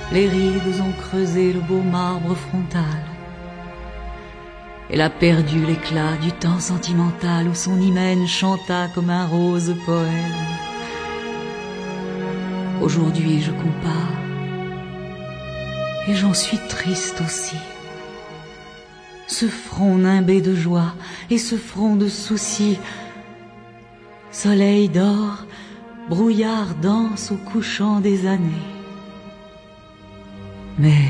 Les rides ont creusé le beau marbre frontal. Elle a perdu l'éclat du temps sentimental où son hymen chanta comme un rose poème. Aujourd'hui je compare, et j'en suis triste aussi. Ce front nimbé de joie et ce front de soucis. Soleil d'or, brouillard danse au couchant des années. Mais,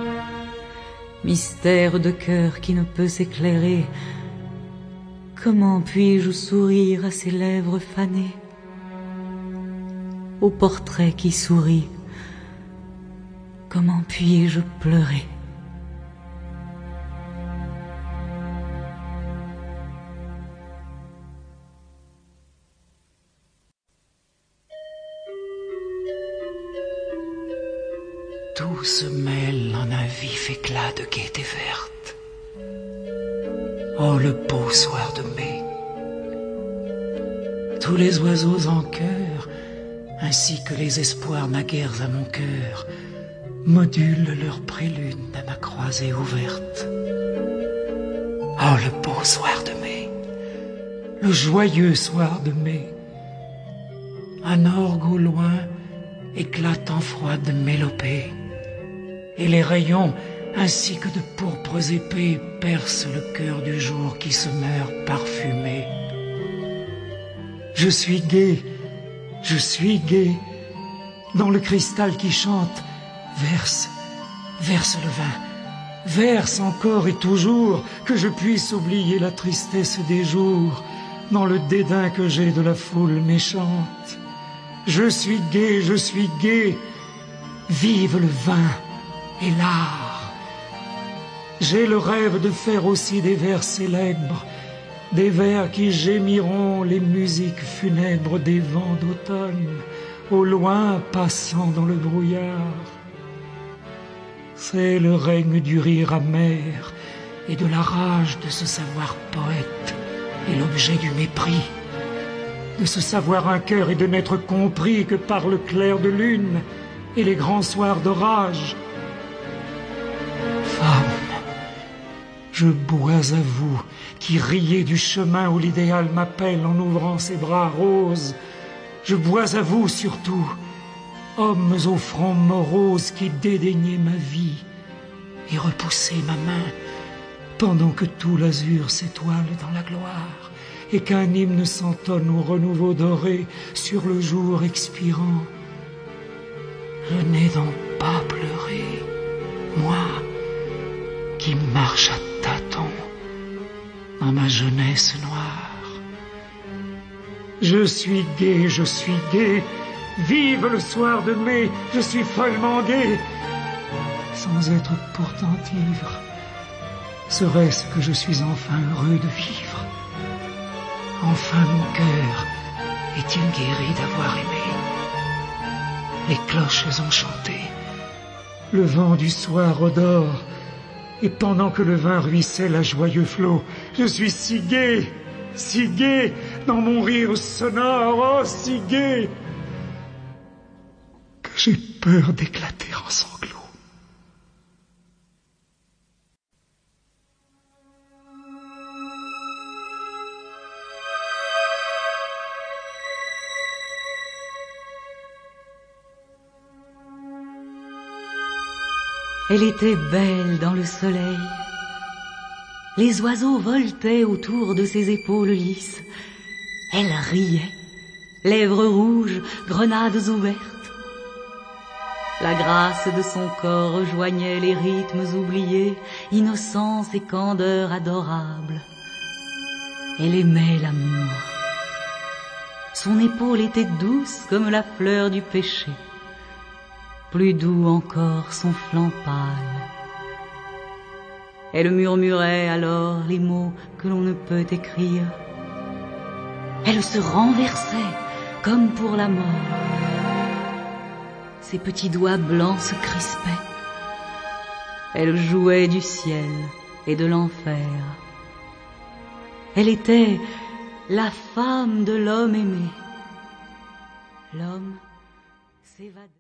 mystère de cœur qui ne peut s'éclairer, comment puis-je sourire à ces lèvres fanées, au portrait qui sourit, comment puis-je pleurer? Tout se mêle en un vif éclat de gaieté verte. Oh, le beau soir de mai. Tous les oiseaux en chœur, ainsi que les espoirs naguères à mon cœur, modulent leur prélude à ma croisée ouverte. Oh, le beau soir de mai, le joyeux soir de mai. Un orgue au loin éclate en froide mélopée, et les rayons, ainsi que de pourpres épées, percent le cœur du jour qui se meurt parfumé. Je suis gai, dans le cristal qui chante, verse le vin, verse encore et toujours, que je puisse oublier la tristesse des jours, dans le dédain que j'ai de la foule méchante. Je suis gai, vive le vin et l'art. J'ai le rêve de faire aussi des vers célèbres, des vers qui gémiront les musiques funèbres des vents d'automne, au loin passant dans le brouillard. C'est le règne du rire amer et de la rage de se savoir poète et l'objet du mépris, de se savoir un cœur et de n'être compris que par le clair de lune et les grands soirs d'orage. Femme, je bois à vous qui riez du chemin où l'idéal m'appelle en ouvrant ses bras roses. Je bois à vous surtout, hommes au front morose qui dédaignez ma vie et repoussez ma main pendant que tout l'azur s'étoile dans la gloire et qu'un hymne s'entonne au renouveau doré sur le jour expirant. Je n'ai donc pas pleuré, moi qui marche à tâtons dans ma jeunesse noire. Je suis gai, vive le soir de mai, je suis follement gai, sans être pourtant ivre. Serait-ce que je suis enfin heureux de vivre? Enfin mon cœur est-il guéri d'avoir aimé? Les cloches ont chanté, le vent du soir odore, et pendant que le vin ruisselle à joyeux flots, je suis si gai, dans mon rire sonore, oh si gai, que j'ai peur d'éclater en sanglots. Elle était belle dans le soleil. Les oiseaux voltaient autour de ses épaules lisses. Elle riait, lèvres rouges, grenades ouvertes. La grâce de son corps rejoignait les rythmes oubliés, innocence et candeur adorable. Elle aimait l'amour. Son épaule était douce comme la fleur du péché. Plus doux encore son flanc pâle. Elle murmurait alors les mots que l'on ne peut écrire. Elle se renversait comme pour la mort. Ses petits doigts blancs se crispaient. Elle jouait du ciel et de l'enfer. Elle était la femme de l'homme aimé. L'homme s'évadait.